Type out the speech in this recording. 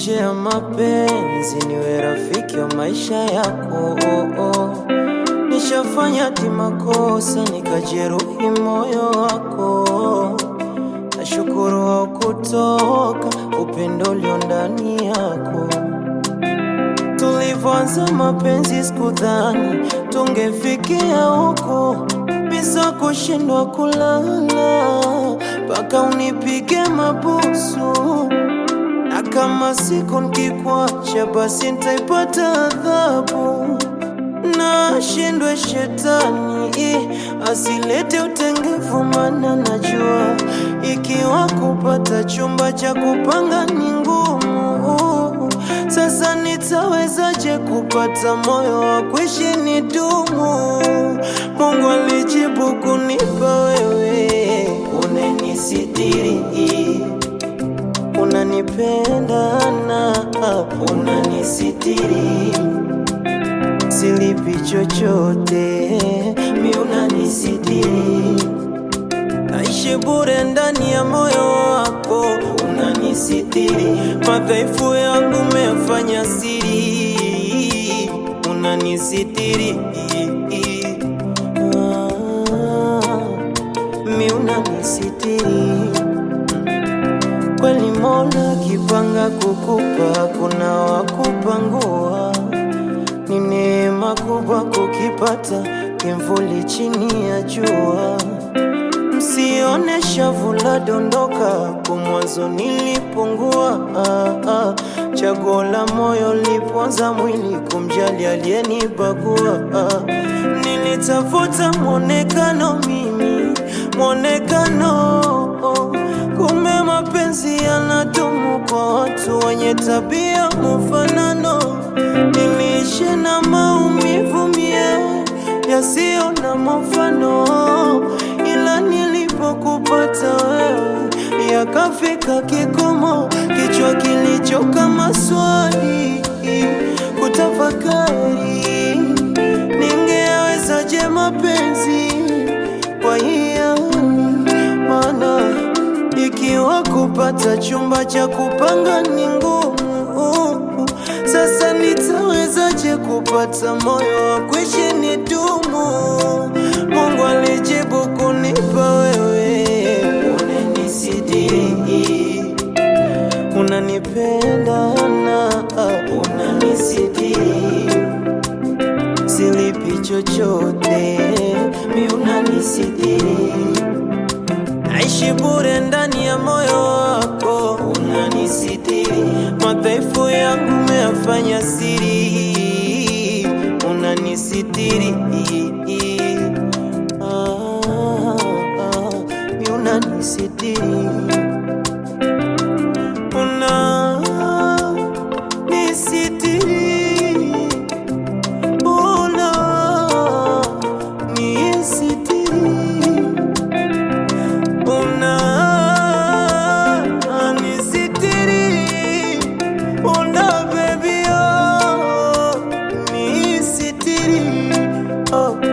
nje ya mapenzi niwe rafiki wa maisha yako. Nishafanya hadi makosa nikajeruhi moyo wako. Nashukuru haukutoka upendo ulio ndani yako. Tulivyoanza mapenzi sikudhani tungefikia huko, bisa kushindwa kulala mpaka unipige mabusu. Na kama siku nikikuacha basi nitaipata adhabu. Na shindwe shetani asilete utengefu, maana najua ikiwa kupata chumba cha kupanga ni ngumu. Sasa nitawezaje kupata moyo wa kuishi nidumu? Mungu alijibu kunipa wewe, unanisitiri, unanipenda na unanisitiri. Silipi chochote, mi unanisitiri. Naishi bure ndani ya moyo wako, unanisitiri. Madhaifu yangu umefanya siri, unanisitiri. Mi unanisitiri. Kweli Mola kipanga kukupa, kuna wakupangua. Ni neema kubwa kukipata kimvuli chini ya jua. Msione shavu la dondoka, kwa mwanzo nilipungua. Chaguo la moyo liponza mwili, kumjali aliyenibagua. Nilitafuta mwonekano mimi, mwonekano. Kumbe mapenzi yanadumu kwa watu wenye tabia mfanano. Niliishi na maumivu mie yasio na mfano, ila nilipokupata wewe yakafika kikomo. Kichwa kilichoka maswali kutafakari, ningewezaje mapenzi kwa hiyo? Maana ikiwa kupata chumba cha kupanga ni ngumu, sasa nitawezaje kupata moyo wa kuishi nidumu? Mungu alijibu kunipa wewe, unanisitiri, unanipenda na unanisitiri. Silipi chochote, mi unanisitiri. Naishi bure ndani ya moyo wako, unanisitiri. Madhaifu yangu umeyafanya siri, unanisitiri. Mi unanisitiri. Oh